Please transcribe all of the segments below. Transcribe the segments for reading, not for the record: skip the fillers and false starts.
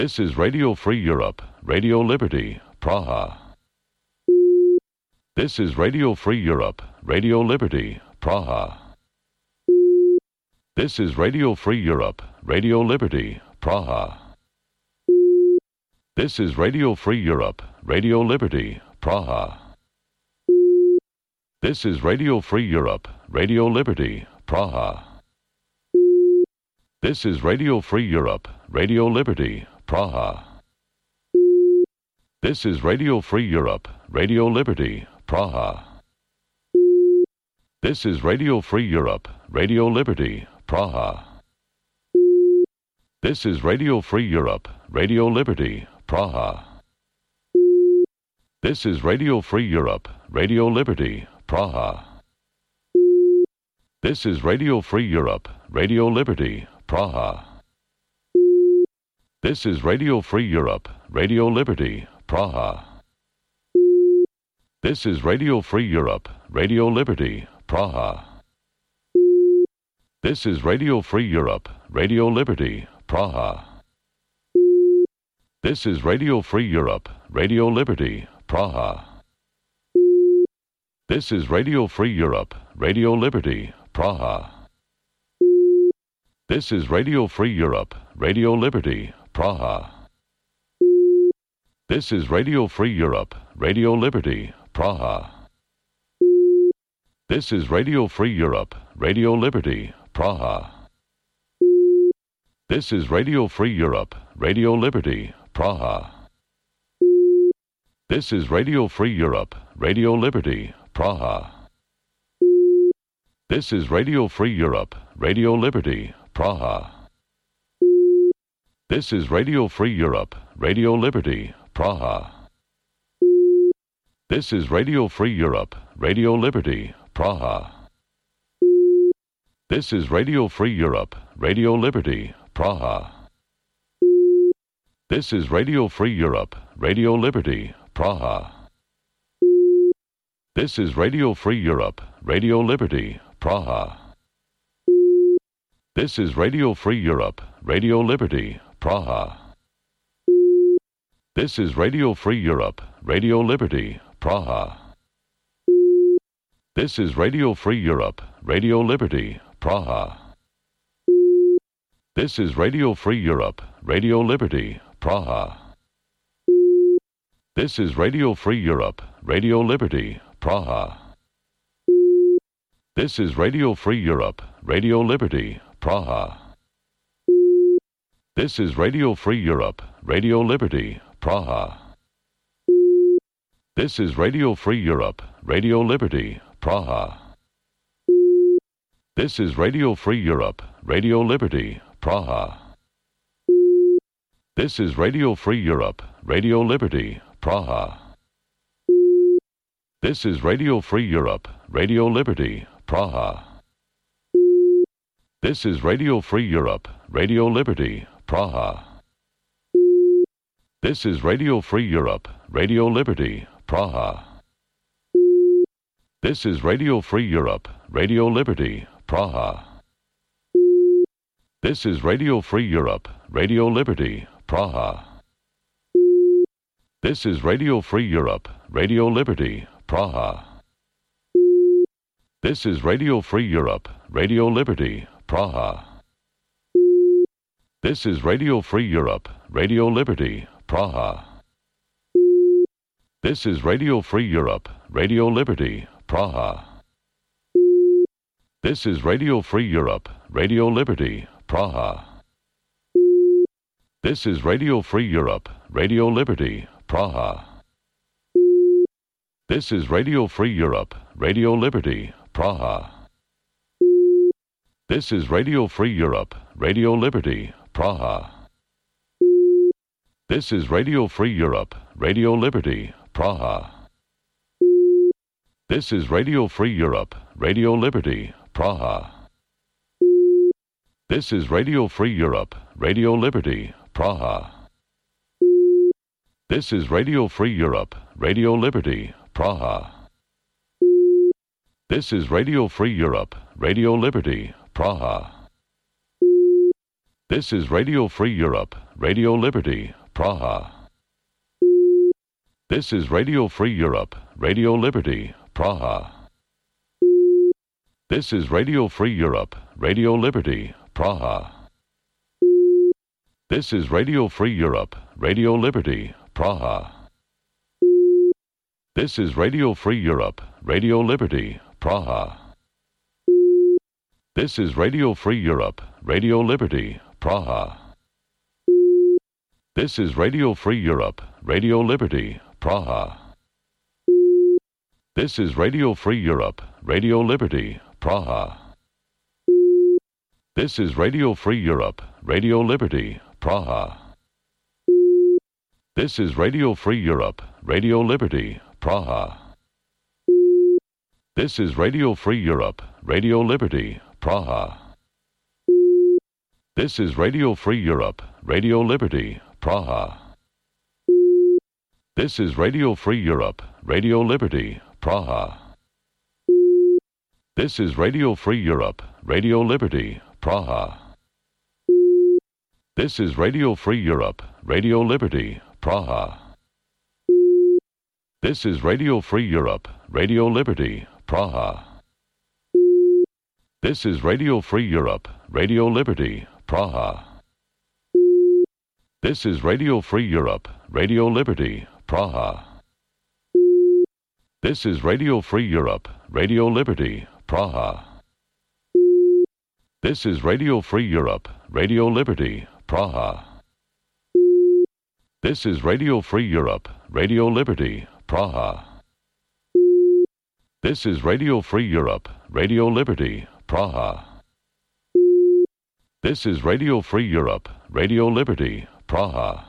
This is Radio Free Europe, Radio Liberty, Praha. This is Radio Free Europe, Radio Liberty, Praha. This is Radio Free Europe, Radio Liberty, Praha. This is Radio Free Europe, Radio Liberty, Praha. This is Radio Free Europe, Radio Liberty, Praha. This is Radio Free Europe, Radio Liberty, Praha. This is Radio Free Europe, Radio Liberty, Praha. This is Radio Free Europe, Radio Liberty, Praha. This is Radio Free Europe, Radio Liberty, Praha. This is Radio Free Europe, Radio Liberty, Praha. This is Radio Free Europe, Radio Liberty, Praha. This is Radio Free Europe, Radio Liberty, Praha. This is Radio Free Europe, Radio Liberty, Praha. This is Radio Free Europe, Radio Liberty, Praha. This is Radio Free Europe, Radio Liberty, Praha. This is Radio Free Europe, Radio Liberty, Praha. This is Radio Free Europe, Radio Liberty, Praha. This is Radio Free Europe, Radio Liberty, Praha. This is Radio Free Europe, Radio Liberty, Praha. This is Radio Free Europe, Radio Liberty, Praha. This is Radio Free Europe, Radio Liberty, Praha. This is Radio Free Europe, Radio Liberty, Praha. This is Radio Free Europe, Radio Liberty, Praha. This is Radio Free Europe, Radio Liberty, Praha. This is Radio Free Europe, Radio Liberty, Praha. This is Radio Free Europe, Radio Liberty, Praha. This is Radio Free Europe, Radio Liberty, Praha. This is Radio Free Europe, Radio Liberty, Praha. This is Radio Free Europe, Radio Liberty, Praha. This is Radio Free Europe, Radio Liberty, Praha. This is Radio Free Europe, Radio Liberty, Praha. This is Radio Free Europe, Radio Liberty, Praha. This is Radio Free Europe, Radio Liberty, Praha. This is Radio Free Europe, Radio Liberty, Praha. This is Radio Free Europe, Radio Liberty, Praha. This is Radio Free Europe, Radio Liberty, Praha. This is Radio Free Europe, Radio Liberty, Praha. This is Radio Free Europe, Radio Liberty, Praha. This is Radio Free Europe, Radio Liberty, Praha. This is Radio Free Europe, Radio Liberty, Praha. This is Radio Free Europe, Radio Liberty, Praha. This is Radio Free Europe, Radio Liberty, Praha. This is Radio Free Europe, Radio Liberty, Praha. This is Radio Free Europe, Radio Liberty, Praha. This is Radio Free Europe, Radio Liberty, Praha. This is Radio Free Europe, Radio Liberty, Praha. This is Radio Free Europe, Radio Liberty, Praha. This is Radio Free Europe, Radio Liberty, Praha. This is Radio Free Europe, Radio Liberty, Praha. This is Radio Free Europe, Radio Liberty, Praha. This is Radio Free Europe, Radio Liberty, Praha. This is Radio Free Europe, Radio Liberty, Praha. This is Radio Free Europe, Radio Liberty, Praha. This is Radio Free Europe, Radio Liberty, Praha. This is Radio Free Europe, Radio Liberty, Praha. This is Radio Free Europe, Radio Liberty, Praha. This is Radio Free Europe, Radio Liberty, Praha. This is Radio Free Europe, Radio Liberty, Praha. This is Radio Free Europe, Radio Liberty, Praha. This is Radio Free Europe, Radio Liberty, Praha. This is Radio Free Europe, Radio Liberty, Praha. This is Radio Free Europe, Radio Liberty, Praha. This is Radio Free Europe, Radio Liberty, Praha. This is Radio Free Europe, Radio Liberty, Praha. This is Radio Free Europe, Radio Liberty, Praha. This is Radio Free Europe, Radio Liberty, Praha. This is Radio Free Europe, Radio Liberty, Praha. This is Radio Free Europe, Radio Liberty, Praha. This is Radio Free Europe, Radio Liberty, Praha. This is Radio Free Europe, Radio Liberty, Praha. This is Radio Free Europe, Radio Liberty, Praha. This is Radio Free Europe, Radio Liberty, Praha. This is Radio Free Europe, Radio Liberty, Praha. This is Radio Free Europe, Radio Liberty, Praha. This is Radio Free Europe, Radio Liberty, Praha. This is Radio Free Europe, Radio Liberty, Praha. This is Radio Free Europe, Radio Liberty, Praha. This is Radio Free Europe, Radio Liberty, Praha.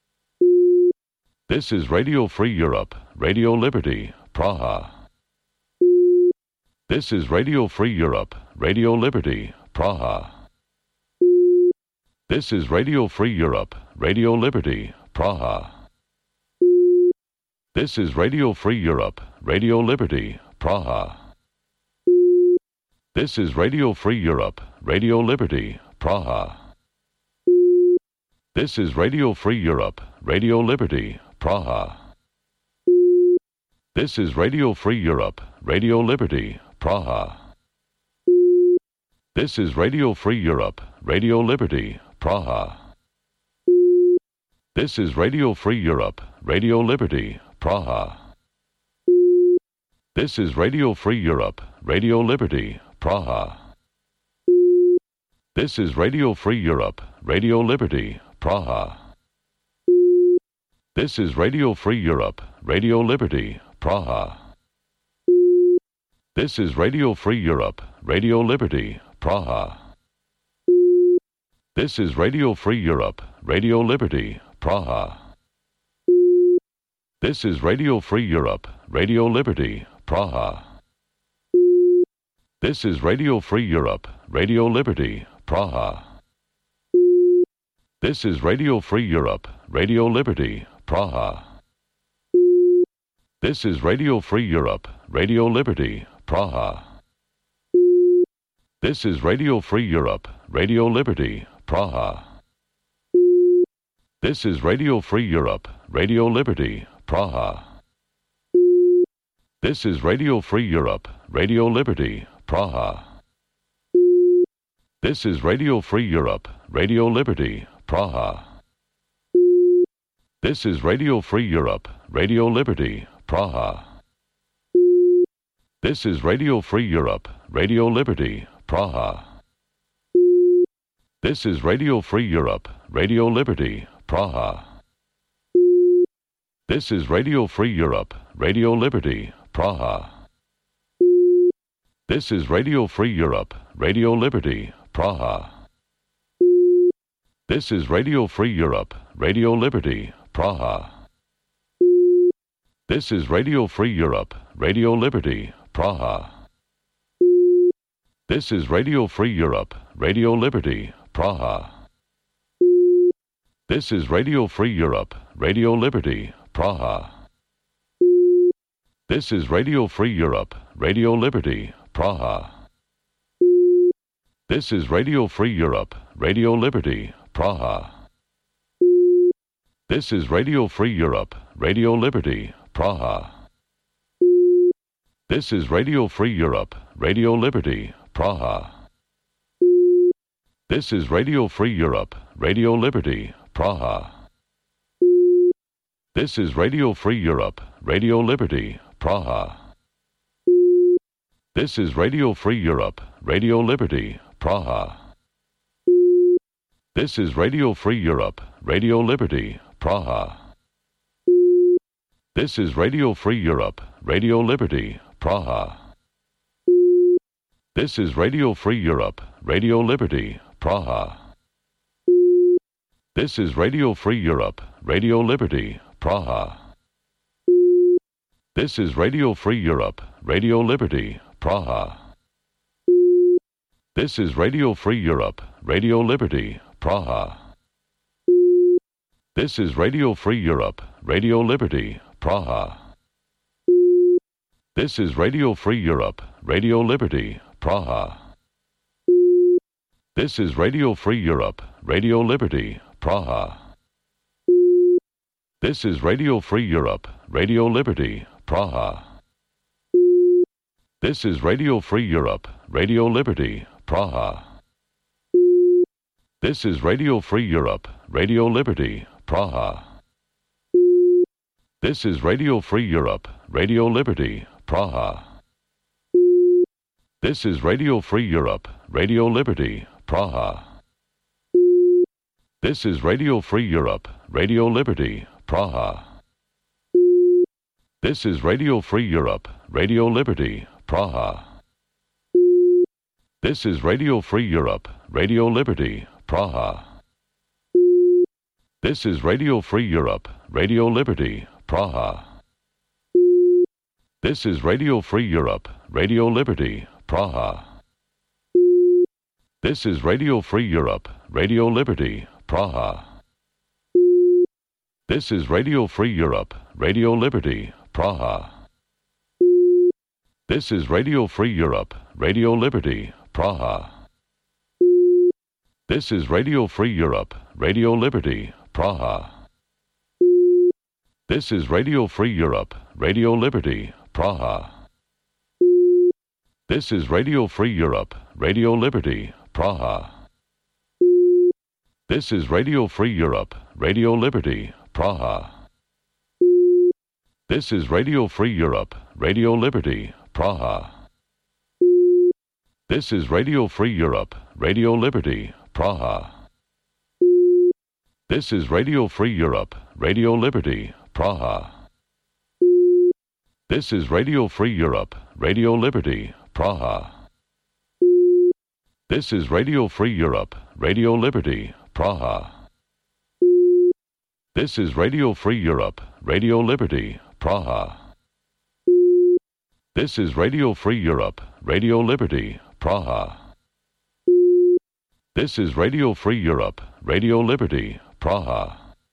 This is Radio Free Europe, Radio Liberty, Praha. This is Radio Free Europe, Radio Liberty, Praha. This is Radio Free Europe, Radio Liberty, Praha. This is Radio Free Europe, Radio Liberty, Praha. This is Radio Free Europe, Radio Liberty, Praha. This is Radio Free Europe, Radio Liberty, Praha. This is Radio Free Europe, Radio Liberty, Praha. This is Radio Free Europe, Radio Liberty, Praha. This is Radio Free Europe, Radio Liberty, Praha. This is Radio Free Europe, Radio Liberty, Praha. This is Radio Free Europe, Radio Liberty, Praha. This is Radio Free Europe, Radio Liberty, Praha. This is Radio Free Europe, Radio Liberty, Praha. This is Radio Free Europe, Radio Liberty, Praha. This is Radio Free Europe, Radio Liberty, Praha. This is Radio Free Europe, Radio Liberty, Praha. This is Radio Free Europe, Radio Liberty, Praha. This is Radio Free Europe, Radio Liberty, Praha. This is Radio Free Europe, Radio Liberty, Praha. This is Radio Free Europe, Radio Liberty, Praha. This is Radio Free Europe, Radio Liberty, Praha. This is Radio Free Europe, Radio Liberty, Praha. This is Radio Free Europe, Radio Liberty, Praha. This is Radio Free Europe, Radio Liberty, Praha. This is Radio Free Europe, Radio Liberty, Praha. This is Radio Free Europe, Radio Liberty, Praha. This is Radio Free Europe, Radio Liberty, Praha. This is Radio Free Europe, Radio Liberty, Praha. This is Radio Free Europe, Radio Liberty, Praha. This is Radio Free Europe, Radio Liberty, Praha. This is Radio Free Europe, Radio Liberty, Praha. This is Radio Free Europe, Radio Liberty, Praha. This is Radio Free Europe, Radio Liberty, Praha. This is Radio Free Europe, Radio Liberty, Praha. This is Radio Free Europe, Radio Liberty, Praha. This is Radio Free Europe, Radio Liberty, Praha. This is Radio Free Europe, Radio Liberty, Praha. This is Radio Free Europe, Radio Liberty, Praha. This is Radio Free Europe, Radio Liberty, Praha. This is Radio Free Europe, Radio Liberty, Praha. This is Radio Free Europe, Radio Liberty, Praha. This is Radio Free Europe, Radio Liberty, Praha. This is Radio Free Europe, Radio Liberty, Praha. This is Radio Free Europe, Radio Liberty, Praha. This is Radio Free Europe, Radio Liberty, Praha. This is Radio Free Europe, Radio Liberty, Praha. This is Radio Free Europe, Radio Liberty, Praha. This is Radio Free Europe, Radio Liberty, Praha. This is Radio Free Europe, Radio Liberty, Praha. This is Radio Free Europe, Radio Liberty, Praha. This is Radio Free Europe, Radio Liberty, Praha. This is Radio Free Europe, Radio Liberty, Praha. This is Radio Free Europe, Radio Liberty, Praha. This is Radio Free Europe, Radio Liberty, Praha. This is Radio Free Europe, Radio Liberty, Praha. This is Radio Free Europe, Radio Liberty, Praha. This is Radio Free Europe, Radio Liberty, Praha. This is Radio Free Europe, Radio Liberty, Praha. This is Radio Free Europe, Radio Liberty, Praha. This is Radio Free Europe, Radio Liberty, Praha. This is Radio Free Europe, Radio Liberty, Praha. This is Radio Free Europe, Radio Liberty, Praha. This is Radio Free Europe, Radio Liberty, Praha. This is Radio Free Europe, Radio Liberty, Praha. This is Radio Free Europe, Radio Liberty, Praha. This is Radio Free Europe, Radio Liberty, Praha. This is Radio Free Europe, Radio Liberty, Praha. This is Radio Free Europe, Radio Liberty, Praha. This is Radio Free Europe, Radio Liberty, Praha. This is Radio Free Europe, Radio Liberty, Praha. This is Radio Free Europe, Radio Liberty, Praha. This is Radio Free Europe, Radio Liberty, Praha.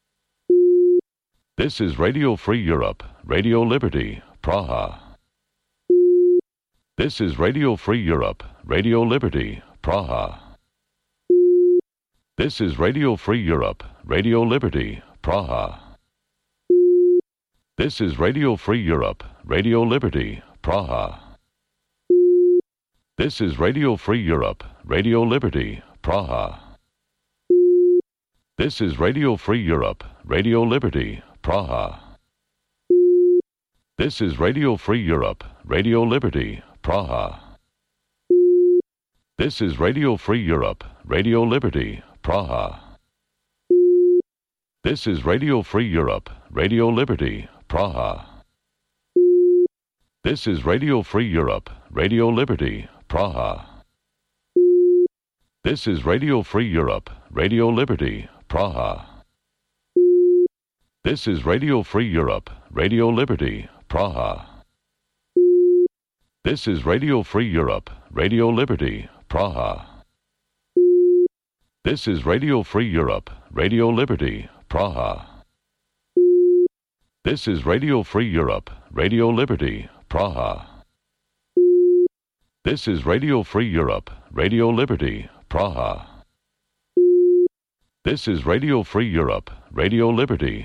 This is Radio Free Europe, Radio Liberty, Praha. This is Radio Free Europe, Radio Liberty, Praha. This is Radio Free Europe, Radio Liberty, Praha. This is Radio Free Europe, Radio Liberty, Praha. This is Radio Free Europe, Radio Liberty, Praha. This is Radio Free Europe, Radio Liberty, Praha. This is Radio Free Europe, Radio Liberty, Praha. This is Radio Free Europe, Radio Liberty, Praha. This is Radio Free Europe, Radio Liberty, Praha. This is Radio Free Europe, Radio Liberty, Praha. This is Radio Free Europe, Radio Liberty, Praha. This is Radio Free Europe, Radio Liberty, Praha. This is Radio Free Europe, Radio Liberty, Praha. This is Radio Free Europe, Radio Liberty, Praha. This is Radio Free Europe, Radio Liberty, Praha. This is Radio Free Europe, Radio Liberty, Praha. This is Radio Free Europe, Radio Liberty,